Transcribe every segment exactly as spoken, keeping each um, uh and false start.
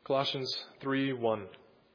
Colossians three one.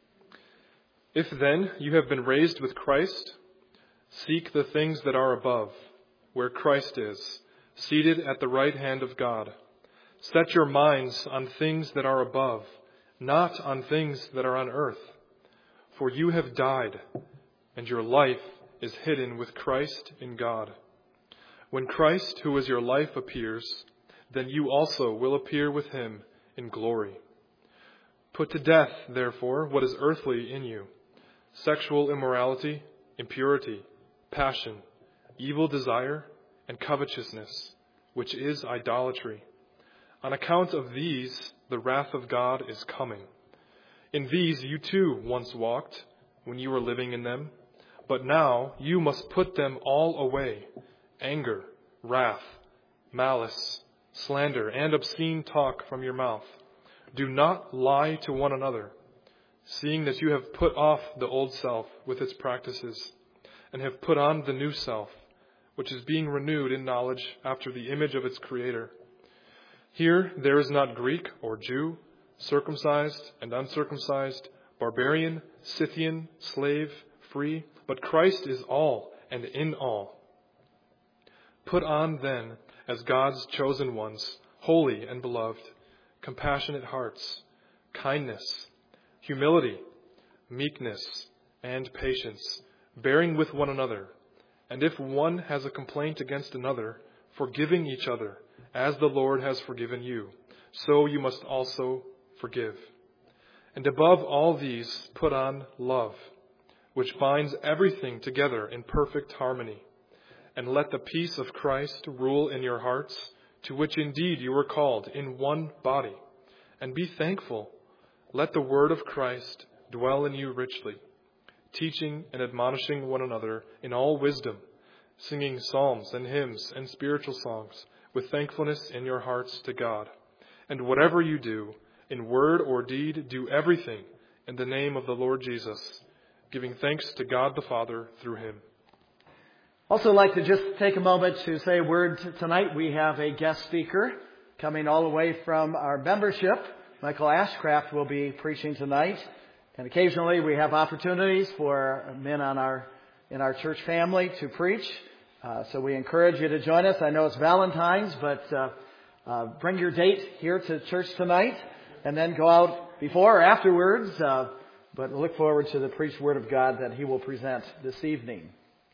If then you have been raised with Christ, seek the things that are above, where Christ is, seated at the right hand of God. Set your minds on things that are above, not on things that are on earth. For you have died, and your life is hidden with Christ in God. When Christ, who is your life, appears, then you also will appear with him in glory. Put to death, therefore, what is earthly in you: sexual immorality, impurity, passion, evil desire, and covetousness, which is idolatry. On account of these, the wrath of God is coming. In these you too once walked, when you were living in them, but now you must put them all away: anger, wrath, malice, slander, and obscene talk from your mouth. Do not lie to one another, seeing that you have put off the old self with its practices, and have put on the new self, which is being renewed in knowledge after the image of its Creator. Here there is not Greek or Jew, circumcised and uncircumcised, barbarian, Scythian, slave, free, but Christ is all and in all. Put on then, as God's chosen ones, holy and beloved, compassionate hearts, kindness, humility, meekness, and patience, bearing with one another. And if one has a complaint against another, forgiving each other, as the Lord has forgiven you, so you must also forgive. And above all these, put on love, which binds everything together in perfect harmony. And let the peace of Christ rule in your hearts, to which indeed you were called in one body. And be thankful. Let the word of Christ dwell in you richly, teaching and admonishing one another in all wisdom, singing psalms and hymns and spiritual songs with thankfulness in your hearts to God. And whatever you do, in word or deed, do everything in the name of the Lord Jesus, giving thanks to God the Father through him. Also like to just take a moment to say a word tonight. We have a guest speaker coming all the way from our membership. Michael Ashcraft will be preaching tonight. And occasionally we have opportunities for men on our in our church family to preach. Uh, so we encourage you to join us. I know it's Valentine's, but uh, uh, bring your date here to church tonight and then go out before or afterwards. Uh, but look forward to the preached word of God that he will present this evening.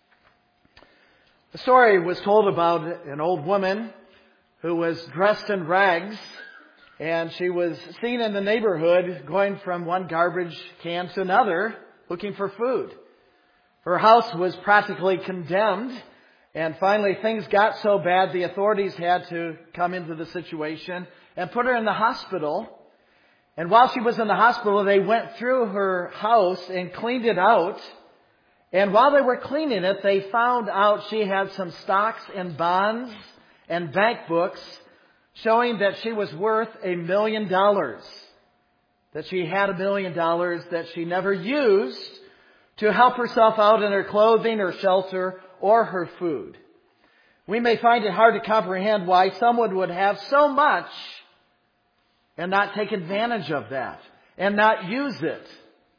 The story was told about an old woman who was dressed in rags, and she was seen in the neighborhood going from one garbage can to another looking for food. Her house was practically condemned, and finally things got so bad the authorities had to come into the situation and put her in the hospital. And while she was in the hospital, they went through her house and cleaned it out. And while they were cleaning it, they found out she had some stocks and bonds and bank books showing that she was worth a million dollars. That she had a million dollars that she never used to help herself out in her clothing or shelter or her food. We may find it hard to comprehend why someone would have so much and not take advantage of that and not use it.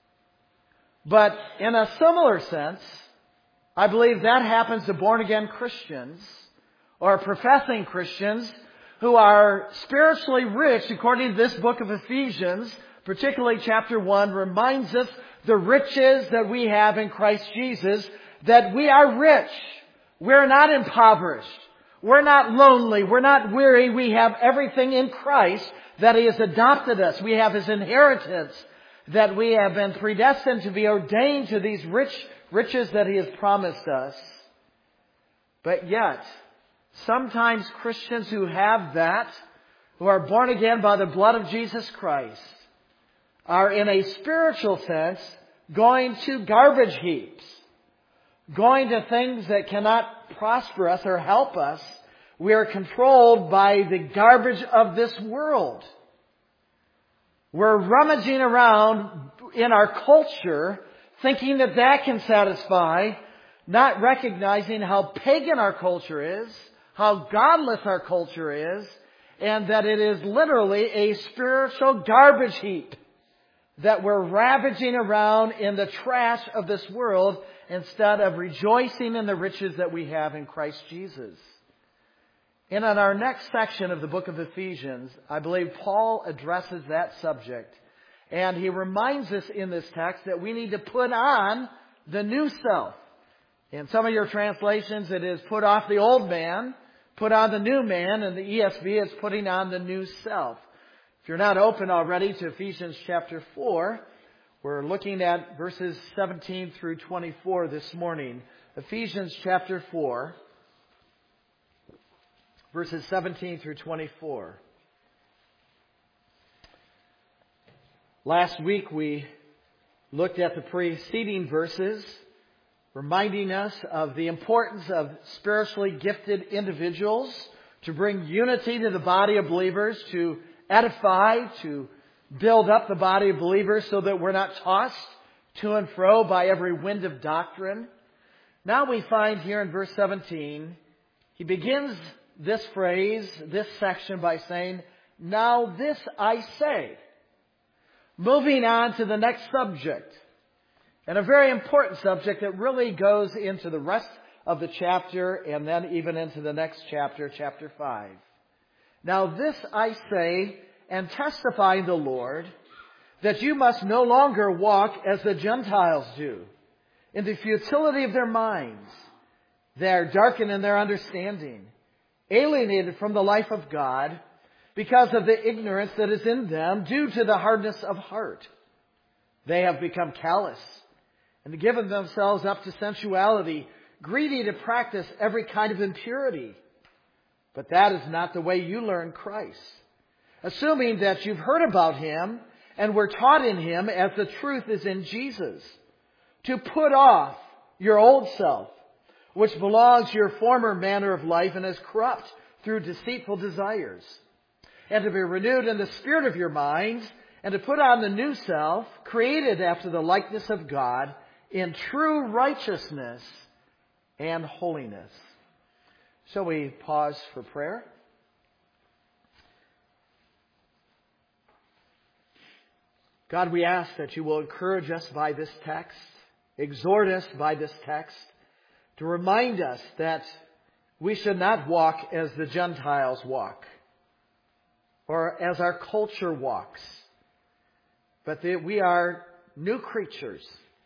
But in a similar sense, I believe that happens to born-again Christians or professing Christians who are spiritually rich, according to this book of Ephesians, particularly chapter one, reminds us the riches that we have in Christ Jesus, that we are rich. We're not impoverished. We're not lonely. We're not weary. We have everything in Christ, that he has adopted us. We have his inheritance, that we have been predestined to be ordained to these rich riches that he has promised us. But yet, sometimes Christians who have that, who are born again by the blood of Jesus Christ, are in a spiritual sense going to garbage heaps, going to things that cannot prosper us or help us. We are controlled by the garbage of this world. We're rummaging around in our culture thinking that that can satisfy, not recognizing how pagan our culture is, how godless our culture is, and that it is literally a spiritual garbage heap that we're ravaging around in the trash of this world instead of rejoicing in the riches that we have in Christ Jesus. And in our next section of the book of Ephesians, I believe Paul addresses that subject. And he reminds us in this text that we need to put on the new self. In some of your translations, it is put off the old man, put on the new man. In the E S V, it's putting on the new self. If you're not open already to Ephesians chapter four, we're looking at verses seventeen through twenty-four this morning. Ephesians chapter four, verses seventeen through twenty-four. Last week we looked at the preceding verses, reminding us of the importance of spiritually gifted individuals to bring unity to the body of believers, to edify, to build up the body of believers so that we're not tossed to and fro by every wind of doctrine. Now we find here in verse seventeen, he begins this phrase, this section by saying, "Now this I say." Moving on to the next subject. And a very important subject that really goes into the rest of the chapter and then even into the next chapter, chapter five. "Now this I say and testify in the Lord, that you must no longer walk as the Gentiles do, in the futility of their minds. They are darkened in their understanding, alienated from the life of God, because of the ignorance that is in them due to the hardness of heart. They have become callous and given themselves up to sensuality, greedy to practice every kind of impurity. But that is not the way you learn Christ, assuming that you've heard about Him and were taught in Him as the truth is in Jesus, to put off your old self, which belongs to your former manner of life and is corrupt through deceitful desires, and to be renewed in the spirit of your minds, and to put on the new self, created after the likeness of God, in true righteousness and holiness." Shall we pause for prayer? God, we ask that you will encourage us by this text, exhort us by this text, to remind us that we should not walk as the Gentiles walk, or as our culture walks, but that we are new creatures,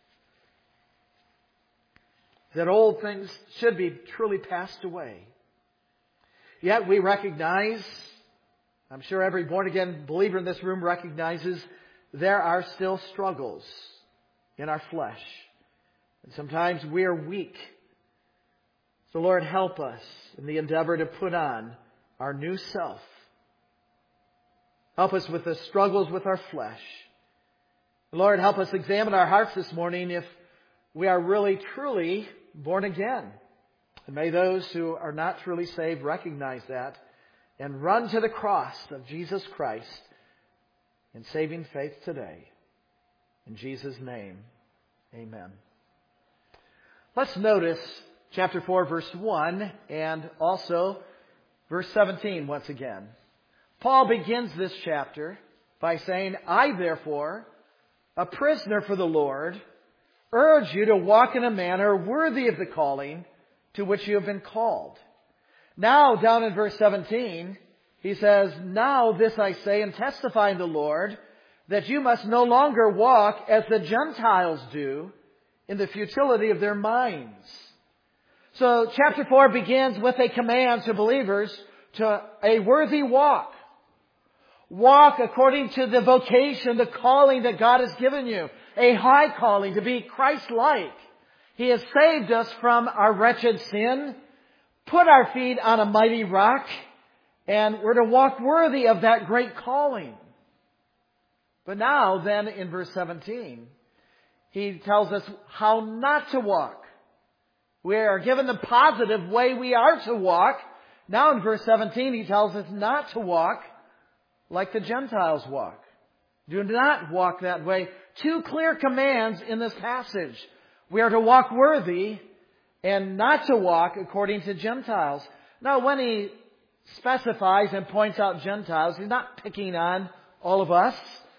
that old things should be truly passed away. Yet we recognize, I'm sure every born-again believer in this room recognizes, there are still struggles in our flesh. And sometimes we are weak. So Lord, help us in the endeavor to put on our new self. Help us with the struggles with our flesh. Lord, help us examine our hearts this morning if we are really, truly born again. And may those who are not truly saved recognize that and run to the cross of Jesus Christ in saving faith today. In Jesus' name, amen. Let's notice chapter four, verse one, and also verse seventeen once again. Paul begins this chapter by saying, "I therefore, a prisoner for the Lord, urge you to walk in a manner worthy of the calling to which you have been called." Now, down in verse seventeen, he says, "Now this I say and testify in the Lord, that you must no longer walk as the Gentiles do, in the futility of their minds." So chapter four begins with a command to believers to a worthy walk. Walk according to the vocation, the calling that God has given you. A high calling to be Christ-like. He has saved us from our wretched sin, put our feet on a mighty rock, and we're to walk worthy of that great calling. But now, then, in verse seventeen, he tells us how not to walk. We are given the positive way we are to walk. Now in verse seventeen, he tells us not to walk like the Gentiles walk. Do not walk that way. Two clear commands in this passage. We are to walk worthy and not to walk according to Gentiles. Now, when he specifies and points out Gentiles, he's not picking on all of us.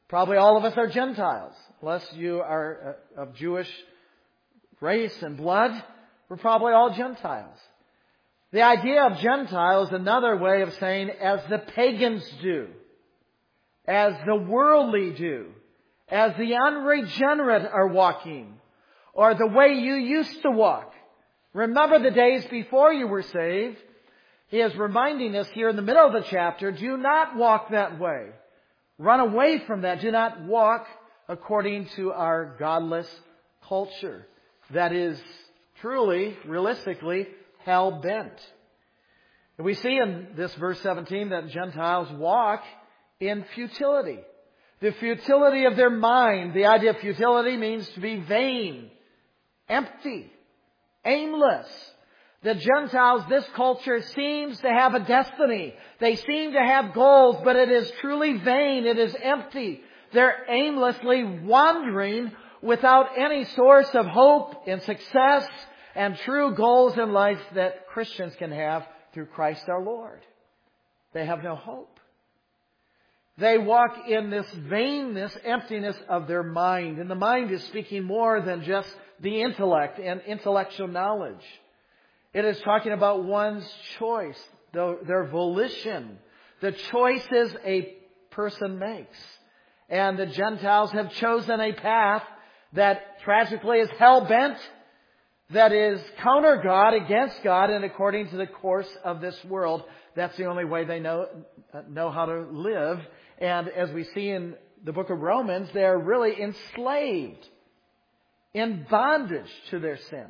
Probably all of us are Gentiles. Unless you are of Jewish race and blood, we're probably all Gentiles. The idea of Gentile is another way of saying as the pagans do, as the worldly do, as the unregenerate are walking, or the way you used to walk. Remember the days before you were saved. He is reminding us here in the middle of the chapter, do not walk that way. Run away from that. Do not walk according to our godless culture that is truly, realistically, hell-bent. We see in this verse seventeen that Gentiles walk in futility. The futility of their mind. The idea of futility means to be vain, empty, aimless. The Gentiles, this culture seems to have a destiny. They seem to have goals, but it is truly vain. It is empty. They're aimlessly wandering without any source of hope and success and true goals in life that Christians can have through Christ our Lord. They have no hope. They walk in this vainness, emptiness of their mind. And the mind is speaking more than just the intellect and intellectual knowledge. It is talking about one's choice, their volition, the choices a person makes. And the Gentiles have chosen a path that tragically is hell-bent, that is counter God, against God, and according to the course of this world. That's the only way they know, know how to live. And as we see in the book of Romans, they are really enslaved, in bondage to their sin.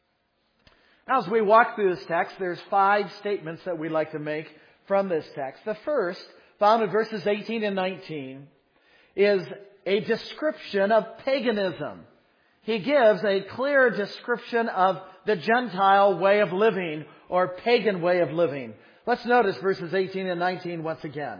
Now, as we walk through this text, there's five statements that we'd like to make from this text. The first, found in verses eighteen and nineteen, is a description of paganism. He gives a clear description of the Gentile way of living or pagan way of living. Let's notice verses eighteen and nineteen once again.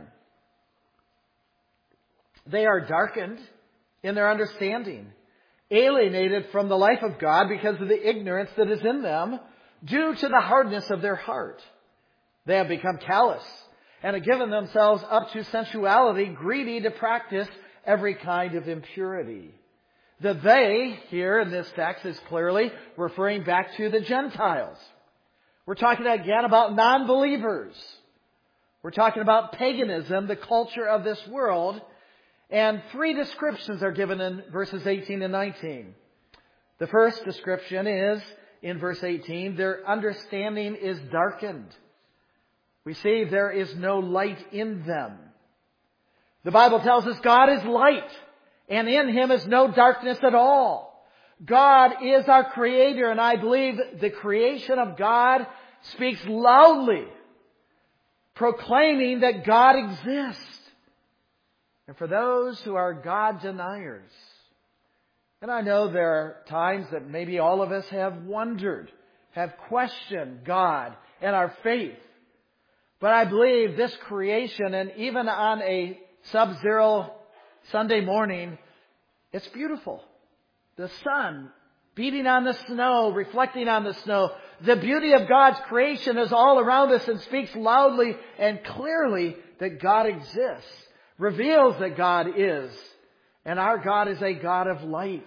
They are darkened in their understanding, alienated from the life of God because of the ignorance that is in them, due to the hardness of their heart. They have become callous and have given themselves up to sensuality, greedy to practice every kind of impurity. The they here in this text is clearly referring back to the Gentiles. We're talking again about non-believers. We're talking about paganism, the culture of this world. And three descriptions are given in verses eighteen and nineteen. The first description is, in verse eighteen, their understanding is darkened. We see there is no light in them. The Bible tells us God is light, and in Him is no darkness at all. God is our Creator, and I believe the creation of God speaks loudly, proclaiming that God exists. And for those who are God deniers, and I know there are times that maybe all of us have wondered, have questioned God and our faith. But I believe this creation, and even on a sub-zero Sunday morning, it's beautiful. The sun beating on the snow, reflecting on the snow. The beauty of God's creation is all around us and speaks loudly and clearly that God exists. Reveals that God is. And our God is a God of light.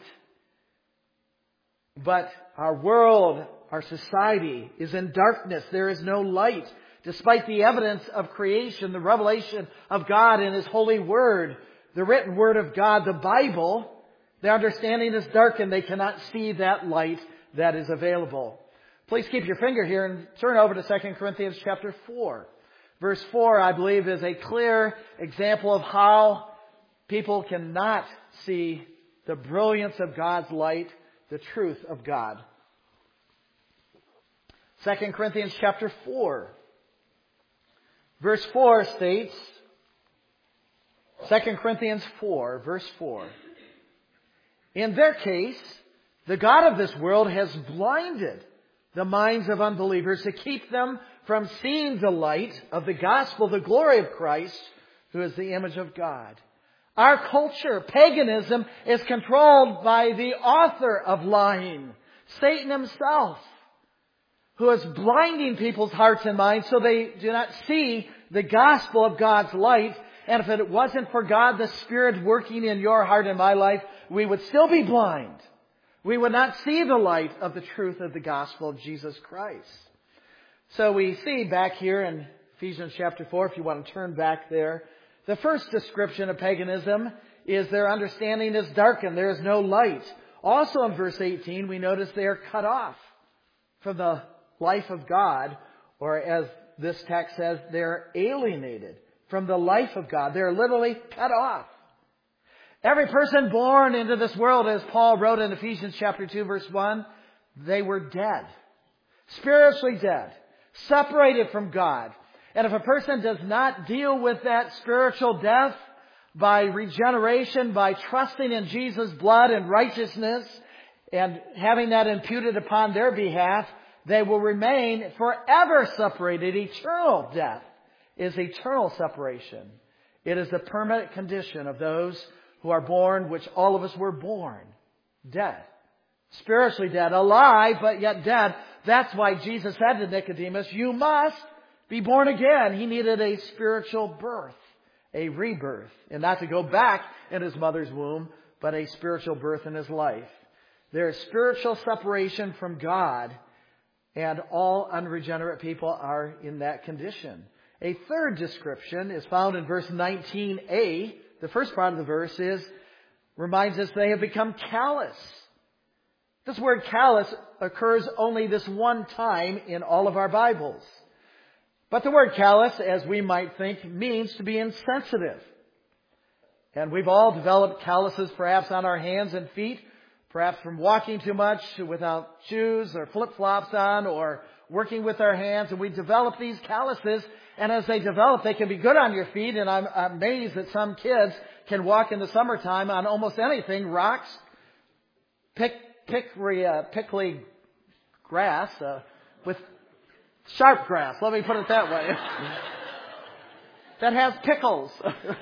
But our world, our society is in darkness. There is no light. Despite the evidence of creation, the revelation of God in His holy word, the written word of God, the Bible, their understanding is darkened. They cannot see that light that is available. Please keep your finger here and turn over to Second Corinthians chapter four. Verse four, I believe, is a clear example of how people cannot see the brilliance of God's light, the truth of God. Second Corinthians chapter four. Verse four states, Second Corinthians four, verse four. In their case, the God of this world has blinded the minds of unbelievers to keep them from seeing the light of the gospel, the glory of Christ, who is the image of God. Our culture, paganism, is controlled by the author of lying, Satan himself, who is blinding people's hearts and minds so they do not see the gospel of God's light. And if it wasn't for God, the Spirit working in your heart and my life, we would still be blind. We would not see the light of the truth of the gospel of Jesus Christ. So we see back here in Ephesians chapter four, if you want to turn back there, the first description of paganism is their understanding is darkened. There is no light. Also in verse eighteen, we notice they are cut off from the life of God, or as this text says, they're alienated from the life of God. They're literally cut off. Every person born into this world, as Paul wrote in Ephesians chapter two, verse one, they were dead. Spiritually dead. Separated from God. And if a person does not deal with that spiritual death by regeneration, by trusting in Jesus' blood and righteousness, and having that imputed upon their behalf, they will remain forever separated. Eternal death is eternal separation. It is the permanent condition of those who are born, which all of us were born. Dead. Spiritually dead. Alive, but yet dead. That's why Jesus said to Nicodemus, you must be born again. He needed a spiritual birth. A rebirth. And not to go back in his mother's womb, but a spiritual birth in his life. There is spiritual separation from God, and all unregenerate people are in that condition. A third description is found in verse nineteen a. The first part of the verse is, reminds us they have become callous. This word callous occurs only this one time in all of our Bibles. But the word callous, as we might think, means to be insensitive. And we've all developed calluses perhaps on our hands and feet, perhaps from walking too much without shoes or flip-flops on, or working with our hands, and we develop these calluses. And as they develop, they can be good on your feet. And I'm amazed that some kids can walk in the summertime on almost anything, rocks, pick, pickly, uh, pickly grass, uh, with sharp grass. Let me put it that way. That has pickles.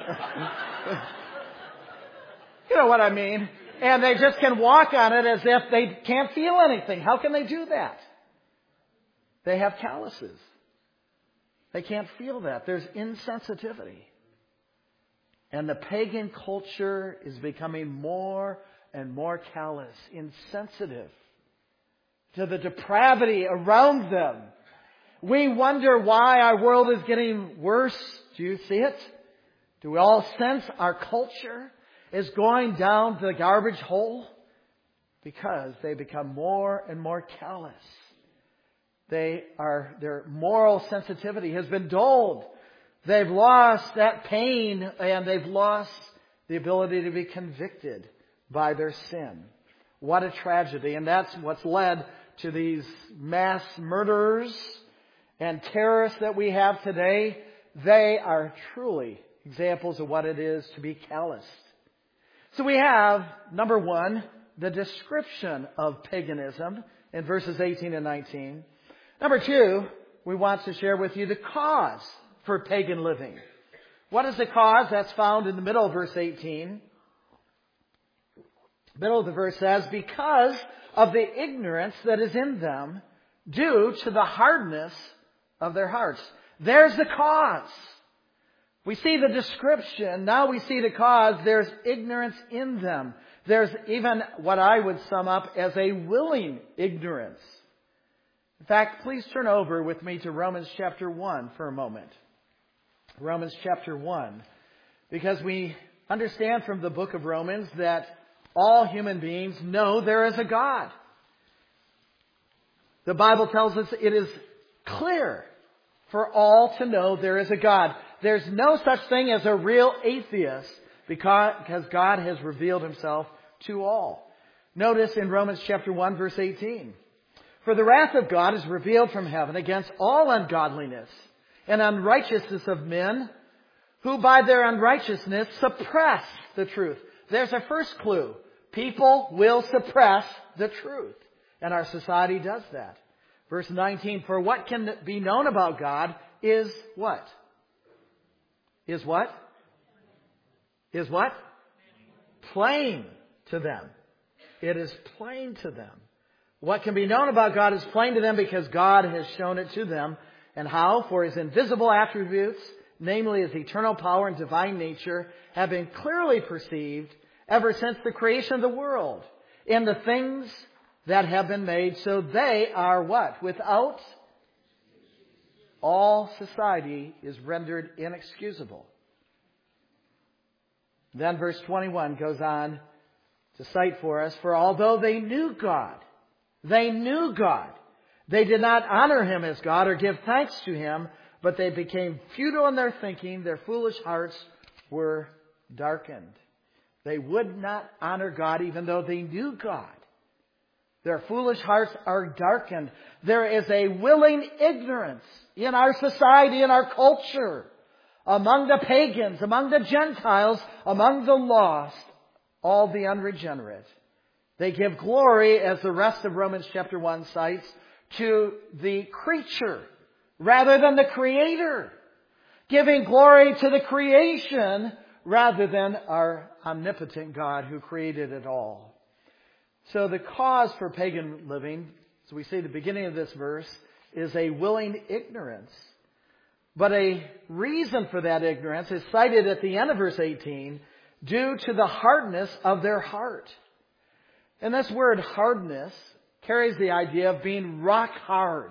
You know what I mean? And they just can walk on it as if they can't feel anything. How can they do that? They have calluses. They can't feel that. There's insensitivity. And the pagan culture is becoming more and more callous, insensitive to the depravity around them. We wonder why our world is getting worse. Do you see it? Do we all sense our culture is going down the garbage hole? Because they become more and more callous. They are, their moral sensitivity has been dulled. They've lost that pain, and they've lost the ability to be convicted by their sin. What a tragedy. And that's what's led to these mass murderers and terrorists that we have today. They are truly examples of what it is to be calloused. So we have, number one, the description of paganism in verses eighteen and nineteen. Number two, we want to share with you the cause for pagan living. What is the cause? That's found in the middle of verse eighteen. The middle of the verse says, because of the ignorance that is in them, due to the hardness of their hearts. There's the cause. We see the description. Now we see the cause. There's ignorance in them. There's even what I would sum up as a willing ignorance. In fact, please turn over with me to Romans chapter one for a moment. Romans chapter one. Because we understand from the book of Romans that all human beings know there is a God. The Bible tells us it is clear for all to know there is a God. There's no such thing as a real atheist because God has revealed himself to all. Notice in Romans chapter one, verse eighteen. For the wrath of God is revealed from heaven against all ungodliness and unrighteousness of men who by their unrighteousness suppress the truth. There's our first clue. People will suppress the truth. And our society does that. Verse nineteen, for what can be known about God is what? Is what? Is what? Plain to them. It is plain to them. What can be known about God is plain to them because God has shown it to them. And how? For His invisible attributes, namely His eternal power and divine nature, have been clearly perceived ever since the creation of the world in the things that have been made, so they are what? Without all society is rendered inexcusable. Then verse twenty-one goes on to cite for us, for although they knew God, they knew God, they did not honor Him as God or give thanks to Him, but they became futile in their thinking, their foolish hearts were darkened. They would not honor God even though they knew God. Their foolish hearts are darkened. There is a willing ignorance in our society, in our culture, among the pagans, among the Gentiles, among the lost, all the unregenerate. They give glory, as the rest of Romans chapter one cites, to the creature rather than the Creator. Giving glory to the creation rather than our omnipotent God who created it all. So the cause for pagan living, as we see at the beginning of this verse, is a willing ignorance. But a reason for that ignorance is cited at the end of verse eighteen, due to the hardness of their heart. And this word hardness carries the idea of being rock hard.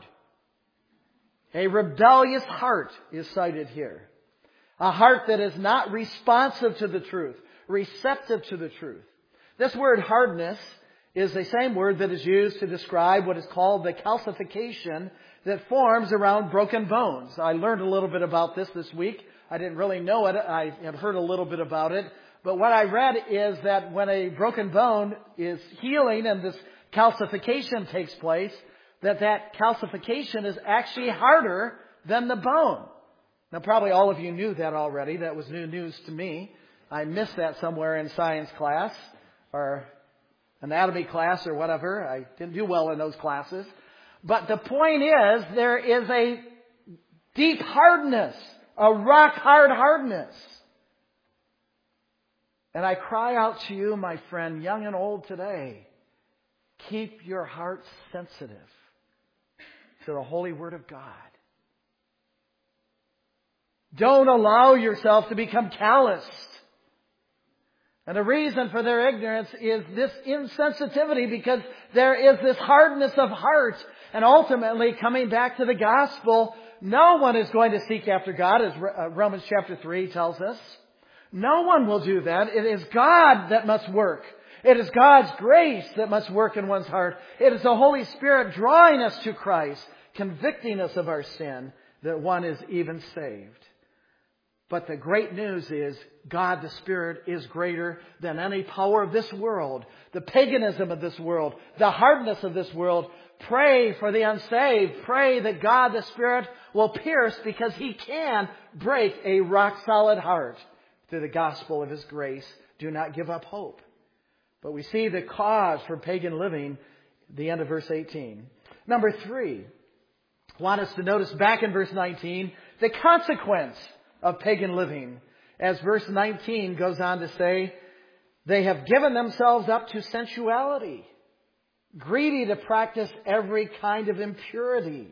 A rebellious heart is cited here. A heart that is not responsive to the truth, receptive to the truth. This word hardness is the same word that is used to describe what is called the calcification that forms around broken bones. I learned a little bit about this this week. I didn't really know it. I had heard a little bit about it. But what I read is that when a broken bone is healing and this calcification takes place, that that calcification is actually harder than the bone. Now, probably all of you knew that already. That was new news to me. I missed that somewhere in science class or anatomy class or whatever. I didn't do well in those classes. But the point is, there is a deep hardness, a rock-hard hardness. And I cry out to you, my friend, young and old today, keep your heart sensitive to the holy Word of God. Don't allow yourself to become calloused. And the reason for their ignorance is this insensitivity, because there is this hardness of heart. And ultimately, coming back to the gospel, no one is going to seek after God, as Romans chapter three tells us. No one will do that. It is God that must work. It is God's grace that must work in one's heart. It is the Holy Spirit drawing us to Christ, convicting us of our sin, that one is even saved. But the great news is God the Spirit is greater than any power of this world, the paganism of this world, the hardness of this world. Pray for the unsaved. Pray that God the Spirit will pierce, because He can break a rock-solid heart through the gospel of His grace. Do not give up hope. But we see the cause for pagan living at the end of verse eighteen. Number three, I want us to notice back in verse nineteen the consequence of pagan living. As verse nineteen goes on to say, they have given themselves up to sensuality, greedy to practice every kind of impurity.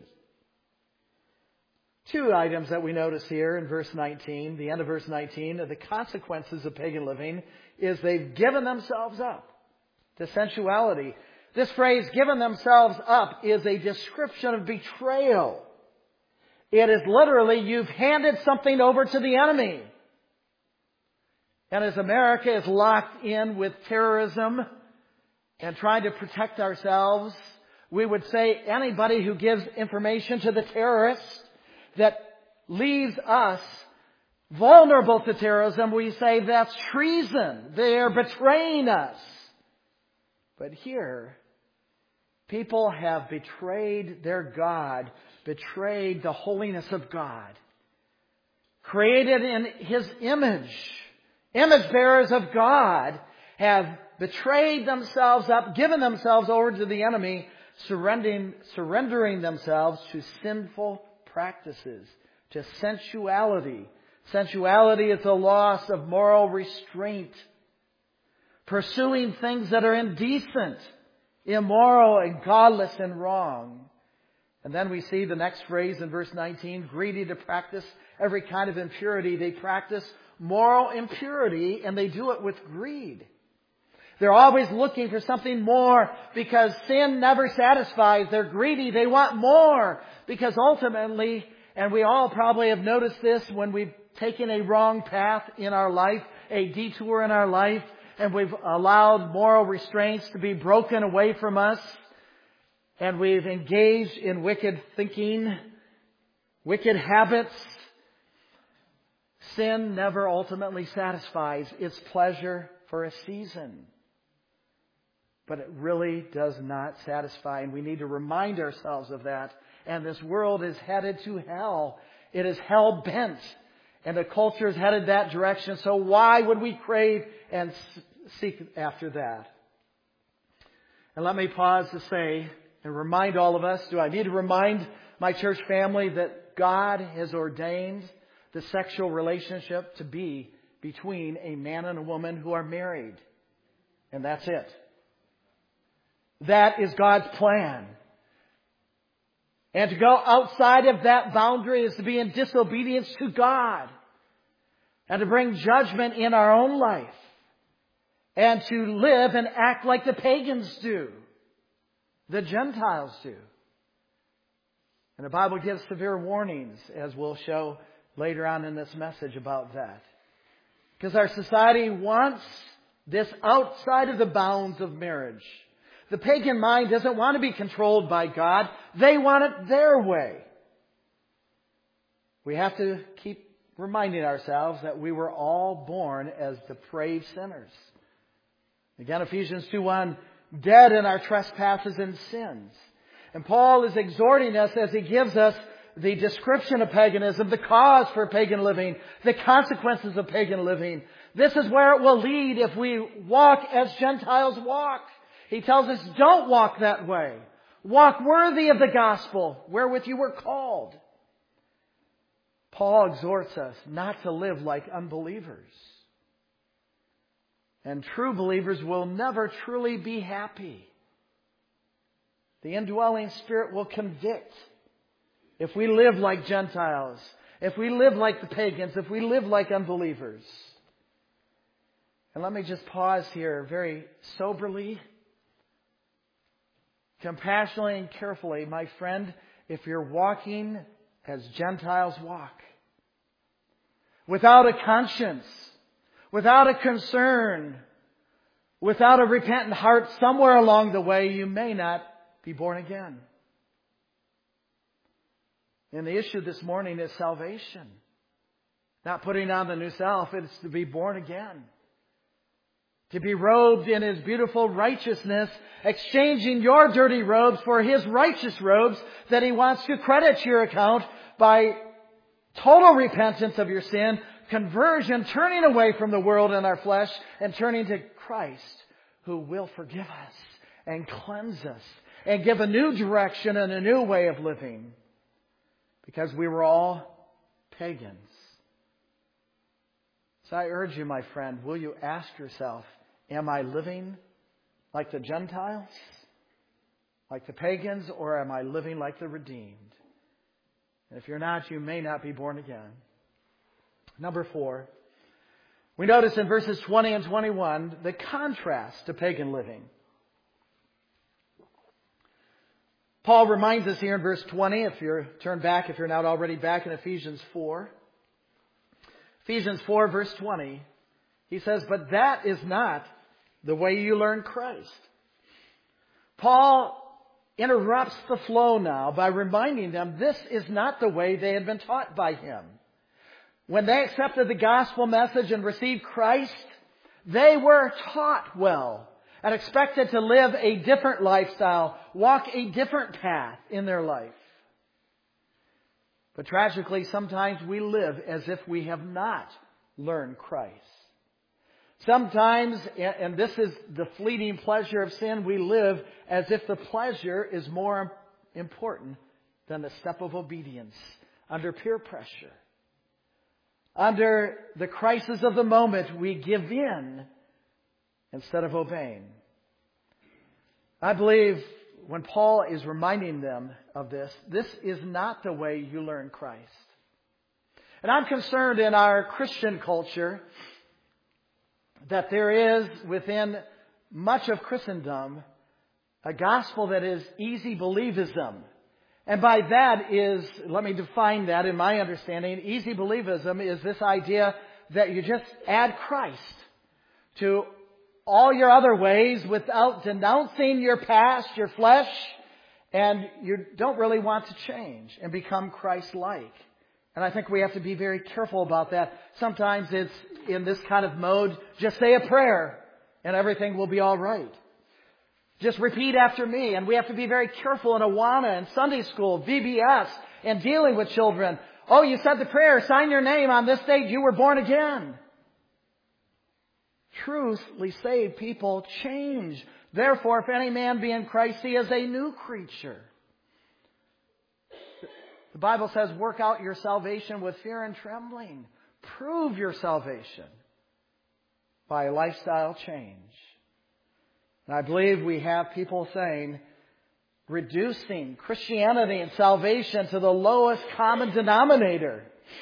Two items that we notice here in verse nineteen, the end of verse nineteen, of the consequences of pagan living, is they've given themselves up to sensuality. This phrase, given themselves up, is a description of betrayal. It is literally, you've handed something over to the enemy. And as America is locked in with terrorism and trying to protect ourselves, we would say anybody who gives information to the terrorists that leaves us vulnerable to terrorism, we say that's treason. They are betraying us. But here, people have betrayed their God, betrayed the holiness of God, created in His image. Image bearers of God have betrayed themselves up, given themselves over to the enemy, surrendering, surrendering themselves to sinful practices, to sensuality. Sensuality is the loss of moral restraint. Pursuing things that are indecent, immoral, and godless and wrong. And then we see the next phrase in verse nineteen, greedy to practice every kind of impurity. They practice moral impurity, and they do it with greed. They're always looking for something more because sin never satisfies. They're greedy. They want more because ultimately, and we all probably have noticed this when we've taken a wrong path in our life, a detour in our life, and we've allowed moral restraints to be broken away from us, and we've engaged in wicked thinking, wicked habits. Sin never ultimately satisfies its pleasure for a season. But it really does not satisfy, and we need to remind ourselves of that. And this world is headed to hell. It is hell-bent, and the culture is headed that direction. So why would we crave and seek after that? And let me pause to say and remind all of us, do I need to remind my church family that God has ordained the sexual relationship to be between a man and a woman who are married? And that's it. That is God's plan. And to go outside of that boundary is to be in disobedience to God. And to bring judgment in our own life. And to live and act like the pagans do. The Gentiles do. And the Bible gives severe warnings, as we'll show later on in this message, about that. Because our society wants this outside of the bounds of marriage. The pagan mind doesn't want to be controlled by God. They want it their way. We have to keep reminding ourselves that we were all born as depraved sinners. Again, Ephesians two one, dead in our trespasses and sins. And Paul is exhorting us as he gives us the description of paganism, the cause for pagan living, the consequences of pagan living. This is where it will lead if we walk as Gentiles walk. He tells us, don't walk that way. Walk worthy of the gospel wherewith you were called. Paul exhorts us not to live like unbelievers. And true believers will never truly be happy. The indwelling Spirit will convict if we live like Gentiles, if we live like the pagans, if we live like unbelievers. And let me just pause here very soberly, compassionately and carefully. My friend, if you're walking as Gentiles walk, without a conscience, without a concern, without a repentant heart, somewhere along the way you may not be born again. And the issue this morning is salvation. Not putting on the new self, it's to be born again. To be robed in His beautiful righteousness, exchanging your dirty robes for His righteous robes that He wants to credit to your account by total repentance of your sin, conversion, turning away from the world and our flesh, and turning to Christ, who will forgive us and cleanse us and give a new direction and a new way of living. Because we were all pagans. So I urge you, my friend, will you ask yourself, am I living like the Gentiles, like the pagans, or am I living like the redeemed? And if you're not, you may not be born again. Number four, we notice in verses twenty and twenty-one the contrast to pagan living. Paul reminds us here in verse twenty, if you're turn back, if you're not already back in Ephesians four. Ephesians four, verse twenty, he says, but that is not the way you learn Christ. Paul interrupts the flow now by reminding them this is not the way they had been taught by him. When they accepted the gospel message and received Christ, they were taught well and expected to live a different lifestyle, walk a different path in their life. But tragically, sometimes we live as if we have not learned Christ. Sometimes, and this is the fleeting pleasure of sin, we live as if the pleasure is more important than the step of obedience under peer pressure. Under the crisis of the moment, we give in instead of obeying. I believe when Paul is reminding them of this, this is not the way you learn Christ. And I'm concerned in our Christian culture that there is within much of Christendom a gospel that is easy believism. And by that is, let me define that in my understanding, easy believism is this idea that you just add Christ to all your other ways without denouncing your past, your flesh, and you don't really want to change and become Christ-like. And I think we have to be very careful about that. Sometimes it's in this kind of mode, just say a prayer and everything will be all right. Just repeat after me. And we have to be very careful in Awana and Sunday school, V B S, and dealing with children. Oh, you said the prayer, sign your name on this date, you were born again. Truthfully saved people change. Therefore, if any man be in Christ, he is a new creature. The Bible says, work out your salvation with fear and trembling. Prove your salvation by a lifestyle change. And I believe we have people saying, reducing Christianity and salvation to the lowest common denominator.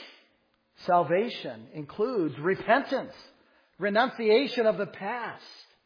Salvation includes repentance, renunciation of the past.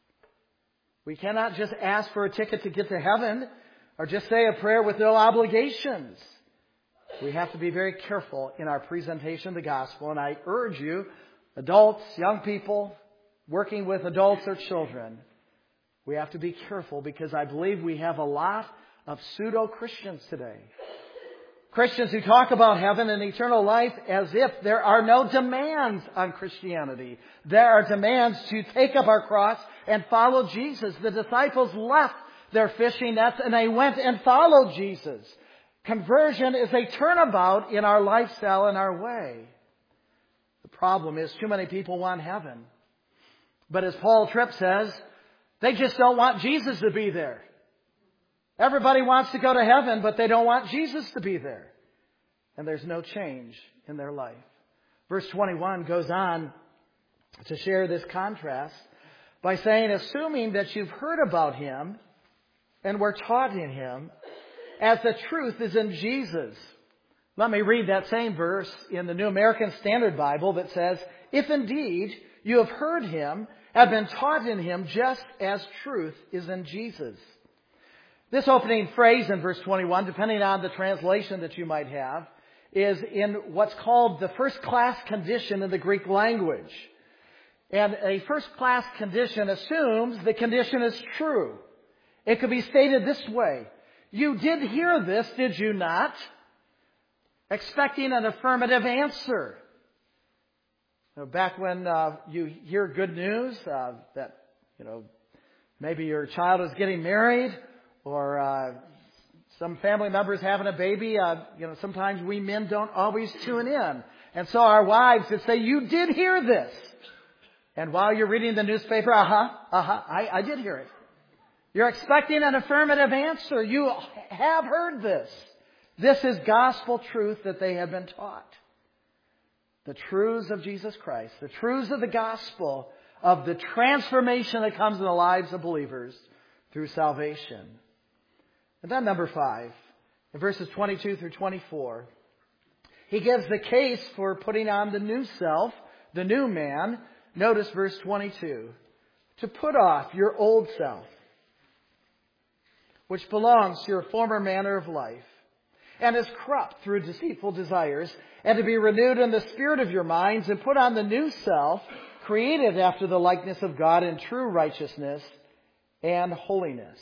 We cannot just ask for a ticket to get to heaven or just say a prayer with no obligations. We have to be very careful in our presentation of the gospel. And I urge you, adults, young people, working with adults or children, we have to be careful because I believe we have a lot of pseudo-Christians today. Christians who talk about heaven and eternal life as if there are no demands on Christianity. There are demands to take up our cross and follow Jesus. The disciples left their fishing nets and they went and followed Jesus. Conversion is a turnabout in our lifestyle and our way. The problem is too many people want heaven. But as Paul Tripp says, they just don't want Jesus to be there. Everybody wants to go to heaven, but they don't want Jesus to be there. And there's no change in their life. Verse twenty-one goes on to share this contrast by saying, assuming that you've heard about Him and were taught in Him, as the truth is in Jesus. Let me read that same verse in the New American Standard Bible that says, if indeed you have heard Him, have been taught in Him, just as truth is in Jesus. This opening phrase in verse twenty-one, depending on the translation that you might have, is in what's called the first-class condition in the Greek language. And a first-class condition assumes the condition is true. It could be stated this way. You did hear this, did you not? Expecting an affirmative answer. You know, back when uh, you hear good news uh, that, you know, maybe your child is getting married or uh, some family member's having a baby, uh, you know, sometimes we men don't always tune in. And so our wives would say, you did hear this. And while you're reading the newspaper, uh-huh, uh-huh, I, I did hear it. You're expecting an affirmative answer. You have heard this. This is gospel truth that they have been taught. The truths of Jesus Christ, the truths of the gospel, of the transformation that comes in the lives of believers through salvation. And then number five, in verses twenty-two through twenty-four, he gives the case for putting on the new self, the new man. Notice verse twenty-two. To put off your old self, which belongs to your former manner of life, and is corrupt through deceitful desires, and to be renewed in the spirit of your minds, and put on the new self, created after the likeness of God in true righteousness and holiness.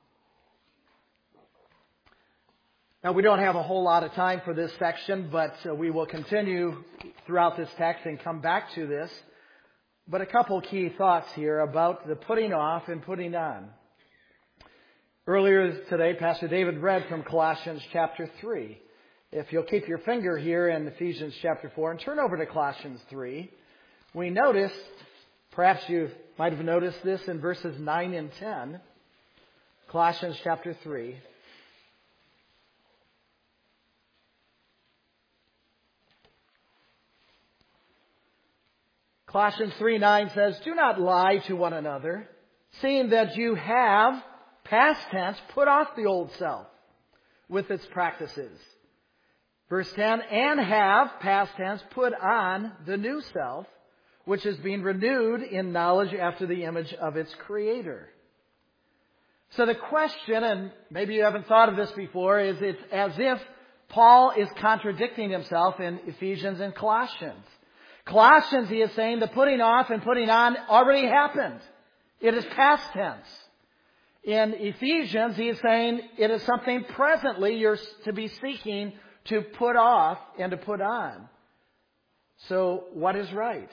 Now, we don't have a whole lot of time for this section, but uh, we will continue throughout this text and come back to this. But a couple key thoughts here about the putting off and putting on. Earlier today, Pastor David read from Colossians chapter three. If you'll keep your finger here in Ephesians chapter four and turn over to Colossians three, we notice, perhaps you might have noticed this in verses nine and ten, Colossians chapter three. Colossians three nine says, do not lie to one another, seeing that you have, past tense, put off the old self with its practices. Verse ten, and have, past tense, put on the new self, which is being renewed in knowledge after the image of its Creator. So the question, and maybe you haven't thought of this before, is it's as if Paul is contradicting himself in Ephesians and Colossians. Colossians, he is saying the putting off and putting on already happened. It is past tense. In Ephesians, he is saying it is something presently you're to be seeking to put off and to put on. So what is right?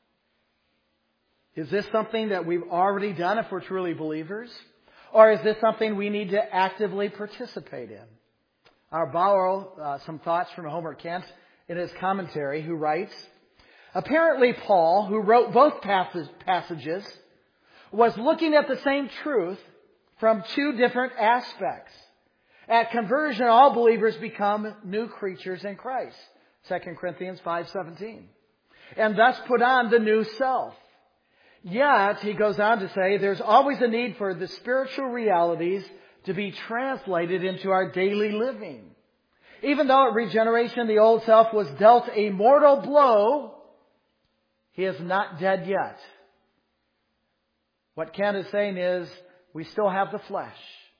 Is this something that we've already done if we're truly believers? Or is this something we need to actively participate in? I'll borrow uh, some thoughts from Homer Kent in his commentary, who writes, apparently Paul, who wrote both passage, passages, was looking at the same truth from two different aspects. At conversion, all believers become new creatures in Christ. Second Corinthians five seventeen. And thus put on the new self. Yet, he goes on to say, there's always a need for the spiritual realities to be translated into our daily living. Even though at regeneration the old self was dealt a mortal blow, he is not dead yet. What Kent is saying is, we still have the flesh.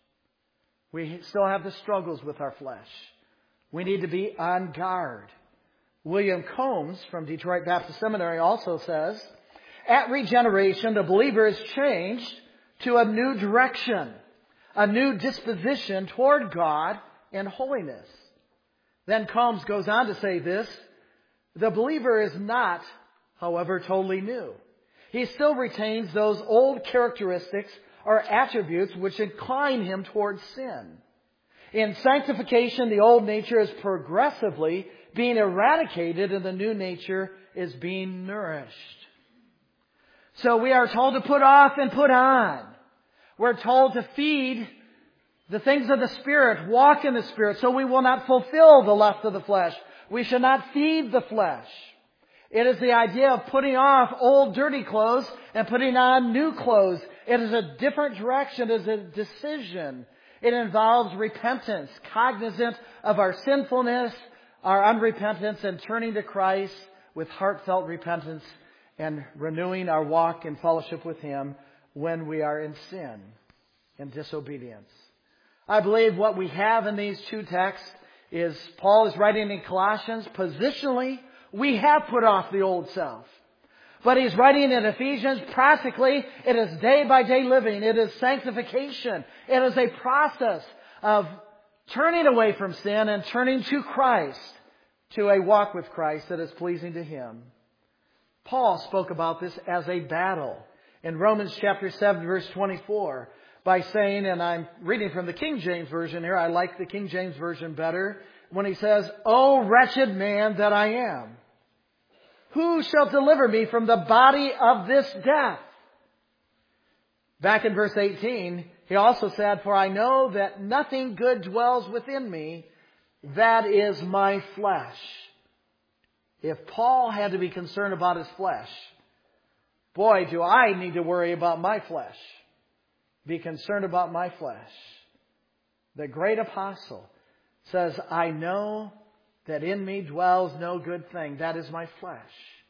We still have the struggles with our flesh. We need to be on guard. William Combs from Detroit Baptist Seminary also says, at regeneration, the believer is changed to a new direction, a new disposition toward God and holiness. Then Combs goes on to say this, the believer is not, however, totally new. He still retains those old characteristics or attributes which incline him towards sin. In sanctification, the old nature is progressively being eradicated and the new nature is being nourished. So we are told to put off and put on. We're told to feed the things of the Spirit, walk in the Spirit, so we will not fulfill the lust of the flesh. We should not feed the flesh. It is the idea of putting off old dirty clothes and putting on new clothes. It is a different direction. It is a decision. It involves repentance, cognizant of our sinfulness, our unrepentance, and turning to Christ with heartfelt repentance and renewing our walk in fellowship with Him when we are in sin and disobedience. I believe what we have in these two texts is Paul is writing in Colossians, positionally, we have put off the old self. But he's writing in Ephesians, practically, it is day by day living. It is sanctification. It is a process of turning away from sin and turning to Christ, to a walk with Christ that is pleasing to Him. Paul spoke about this as a battle in Romans chapter seven, verse twenty-four, by saying, and I'm reading from the King James Version here, I like the King James Version better, when he says, O wretched man that I am, who shall deliver me from the body of this death? Back in verse eighteen, he also said, for I know that nothing good dwells within me, that is my flesh. If Paul had to be concerned about his flesh, boy, do I need to worry about my flesh. Be concerned about my flesh. The great apostle says, I know that in me dwells no good thing. That is my flesh.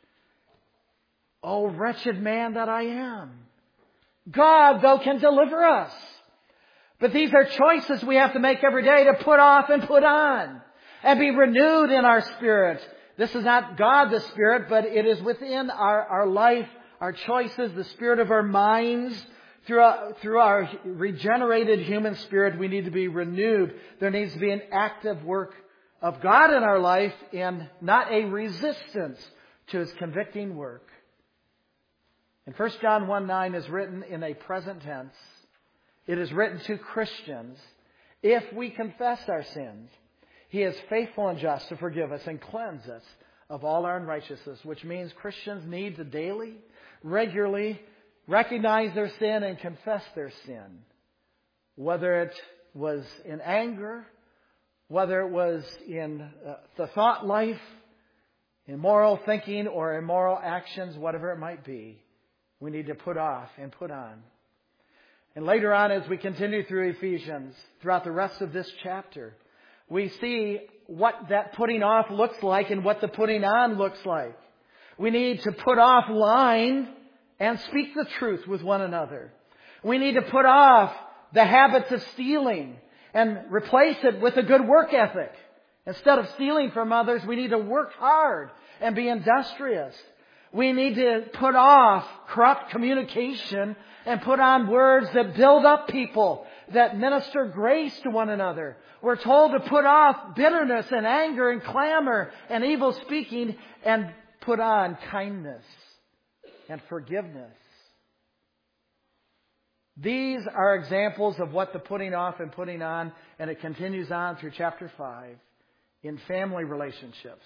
Oh, wretched man that I am. God, though, can deliver us. But these are choices we have to make every day to put off and put on. And be renewed in our spirit. This is not God the Spirit, but it is within our, our life, our choices, the spirit of our minds. Through our, through our regenerated human spirit, we need to be renewed. There needs to be an active work of God in our life and not a resistance to His convicting work. And First John one nine is written in a present tense. It is written to Christians. If we confess our sins, He is faithful and just to forgive us and cleanse us of all our unrighteousness, which means Christians need to daily, regularly recognize their sin and confess their sin. Whether it was in anger, whether it was in uh, the thought life, immoral thinking or immoral actions, whatever it might be, we need to put off and put on. And later on, as we continue through Ephesians, throughout the rest of this chapter, we see what that putting off looks like and what the putting on looks like. We need to put off lying and speak the truth with one another. We need to put off the habits of stealing and replace it with a good work ethic. Instead of stealing from others, we need to work hard and be industrious. We need to put off corrupt communication and put on words that build up people, that minister grace to one another. We're told to put off bitterness and anger and clamor and evil speaking and put on kindness and forgiveness. These are examples of what the putting off and putting on, and it continues on through chapter five in family relationships.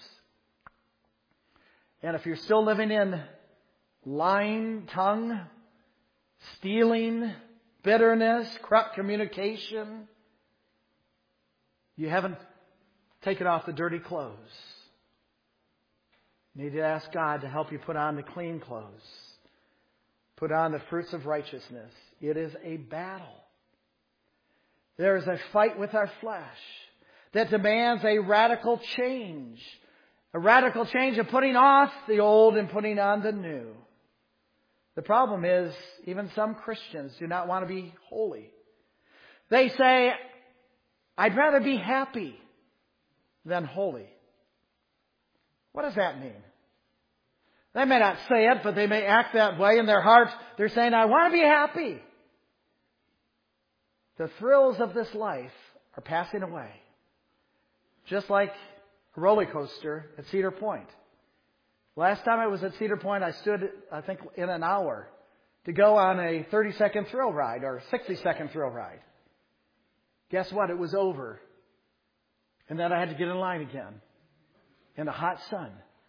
And if you're still living in lying tongue, stealing, bitterness, corrupt communication, you haven't taken off the dirty clothes. You need to ask God to help you put on the clean clothes. Put on the fruits of righteousness. It is a battle. There is a fight with our flesh that demands a radical change. A radical change of putting off the old and putting on the new. The problem is, even some Christians do not want to be holy. They say, I'd rather be happy than holy. What does that mean? They may not say it, but they may act that way in their hearts. They're saying, I want to be happy. The thrills of this life are passing away. Just like a roller coaster at Cedar Point. Last time I was at Cedar Point, I stood, I think, in an hour to go on a thirty-second thrill ride or sixty-second thrill ride. Guess what? It was over. And then I had to get in line again in the hot sun.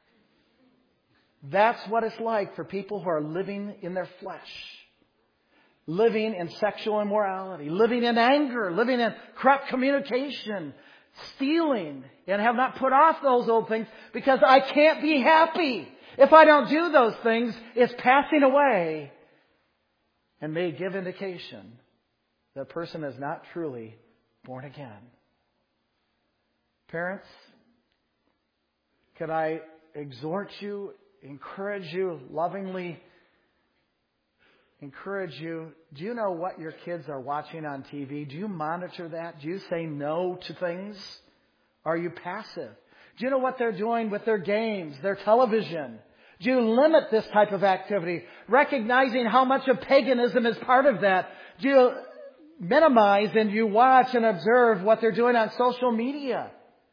That's what it's like for people who are living in their flesh. Living in sexual immorality. Living in anger. Living in corrupt communication. Stealing. And have not put off those old things because I can't be happy. If I don't do those things, it's passing away. And may give indication that a person is not truly born again. Parents, could I exhort you, encourage you, lovingly encourage you? Do you know what your kids are watching on T V? Do you monitor that? Do you say no to things? Are you passive? Do you know what they're doing with their games, their television? Do you limit this type of activity, recognizing how much of paganism is part of that? Do you minimize and you watch and observe what they're doing on social media?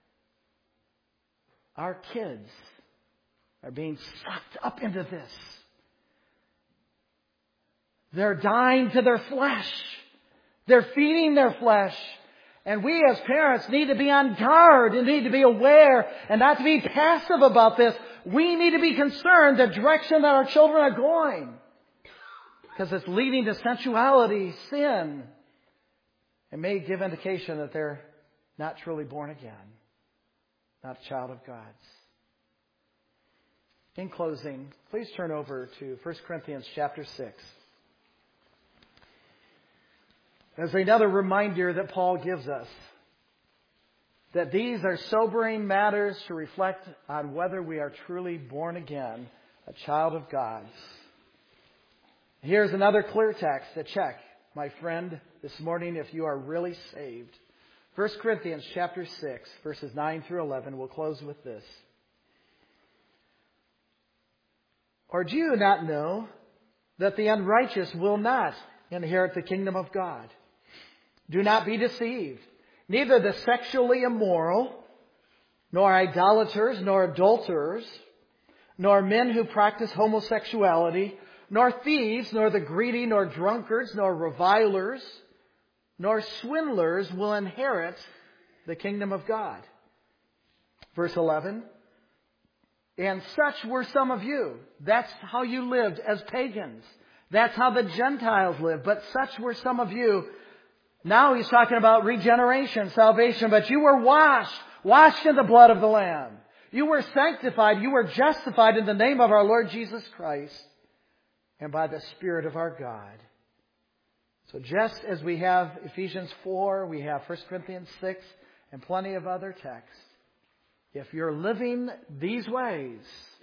Our kids are being sucked up into this. They're dying to their flesh. They're feeding their flesh. And we as parents need to be on guard and need to be aware and not to be passive about this. We need to be concerned the direction that our children are going. Because it's leading to sensuality, sin. It may give indication that they're not truly born again. Not a child of God's. In closing, please turn over to First Corinthians chapter six. There's another reminder that Paul gives us that these are sobering matters to reflect on whether we are truly born again, a child of God. Here's another clear text to check, my friend, this morning if you are really saved. First Corinthians chapter six, verses nine through eleven. We'll close with this. Or do you not know that the unrighteous will not inherit the kingdom of God? Do not be deceived. Neither the sexually immoral, nor idolaters, nor adulterers, nor men who practice homosexuality, nor thieves, nor the greedy, nor drunkards, nor revilers, nor swindlers will inherit the kingdom of God. Verse eleven. And such were some of you. That's how you lived as pagans. That's how the Gentiles lived. But such were some of you. Now he's talking about regeneration, salvation. But you were washed, washed in the blood of the Lamb. You were sanctified. You were justified in the name of our Lord Jesus Christ and by the Spirit of our God. So just as we have Ephesians four, we have First Corinthians six, and plenty of other texts. If you're living these ways,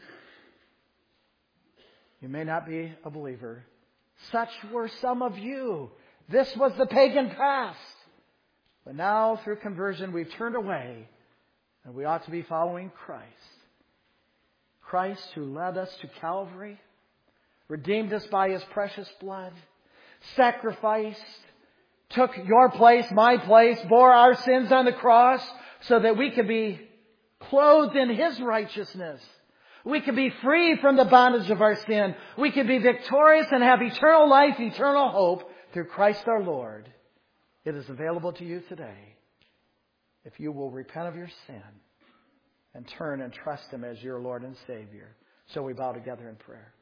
you may not be a believer. Such were some of you. This was the pagan past. But now, through conversion, we've turned away, and we ought to be following Christ. Christ who led us to Calvary, redeemed us by His precious blood, sacrificed, took your place, my place, bore our sins on the cross so that we could be clothed in His righteousness. We could be free from the bondage of our sin. We could be victorious and have eternal life, eternal hope through Christ our Lord. It is available to you today if you will repent of your sin and turn and trust Him as your Lord and Savior. So we bow together in prayer.